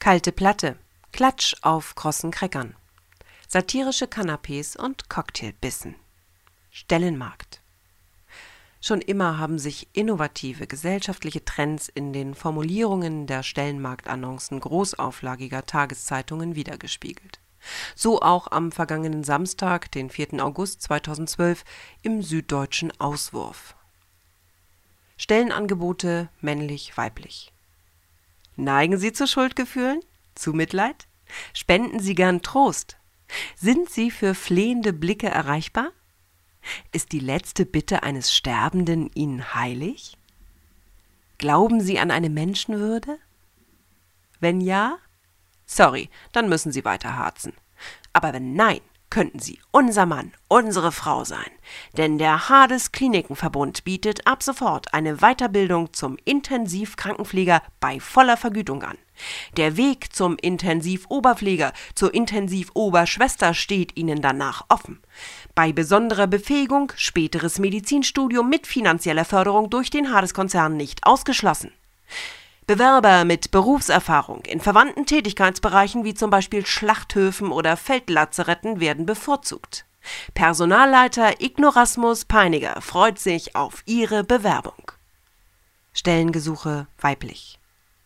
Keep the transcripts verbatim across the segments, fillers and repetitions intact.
Kalte Platte, Klatsch auf krossen Crackern, satirische Kanapés und Cocktailbissen. Stellenmarkt. Schon immer haben sich innovative gesellschaftliche Trends in den Formulierungen der Stellenmarktannoncen großauflagiger Tageszeitungen widergespiegelt. So auch am vergangenen Samstag, den vierten August zweitausendzwölf, im Süddeutschen Auswurf. Stellenangebote männlich-weiblich. Neigen Sie zu Schuldgefühlen? Zu Mitleid? Spenden Sie gern Trost? Sind Sie für flehende Blicke erreichbar? Ist die letzte Bitte eines Sterbenden Ihnen heilig? Glauben Sie an eine Menschenwürde? Wenn ja, sorry, dann müssen Sie weiter harzen. Aber wenn nein, könnten Sie unser Mann, unsere Frau sein. Denn der Hades Klinikenverbund bietet ab sofort eine Weiterbildung zum Intensivkrankenpfleger bei voller Vergütung an. Der Weg zum Intensivoberpfleger, zur Intensivoberschwester steht Ihnen danach offen. Bei besonderer Befähigung späteres Medizinstudium mit finanzieller Förderung durch den Hades-Konzern nicht ausgeschlossen. Bewerber mit Berufserfahrung in verwandten Tätigkeitsbereichen wie zum Beispiel Schlachthöfen oder Feldlazaretten werden bevorzugt. Personalleiter Ignorasmus Peiniger freut sich auf Ihre Bewerbung. Stellengesuche weiblich.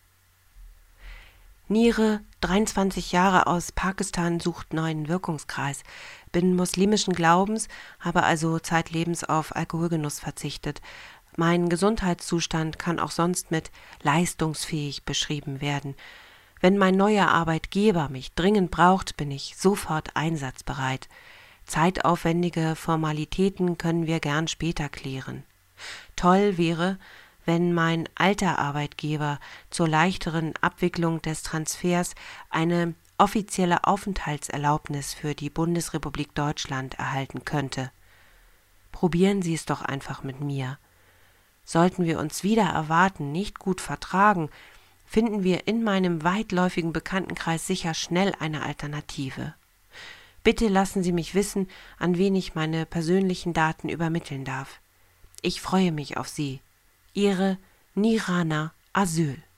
Niere, dreiundzwanzig Jahre, aus Pakistan, sucht neuen Wirkungskreis. Bin muslimischen Glaubens, habe also zeitlebens auf Alkoholgenuss verzichtet. Mein Gesundheitszustand kann auch sonst mit leistungsfähig beschrieben werden. Wenn mein neuer Arbeitgeber mich dringend braucht, bin ich sofort einsatzbereit. Zeitaufwendige Formalitäten können wir gern später klären. Toll wäre, wenn mein alter Arbeitgeber zur leichteren Abwicklung des Transfers eine offizielle Aufenthaltserlaubnis für die Bundesrepublik Deutschland erhalten könnte. Probieren Sie es doch einfach mit mir. Sollten wir uns wider Erwarten nicht gut vertragen, finden wir in meinem weitläufigen Bekanntenkreis sicher schnell eine Alternative. Bitte lassen Sie mich wissen, an wen ich meine persönlichen Daten übermitteln darf. Ich freue mich auf Sie. Ihre Nirana Asyl.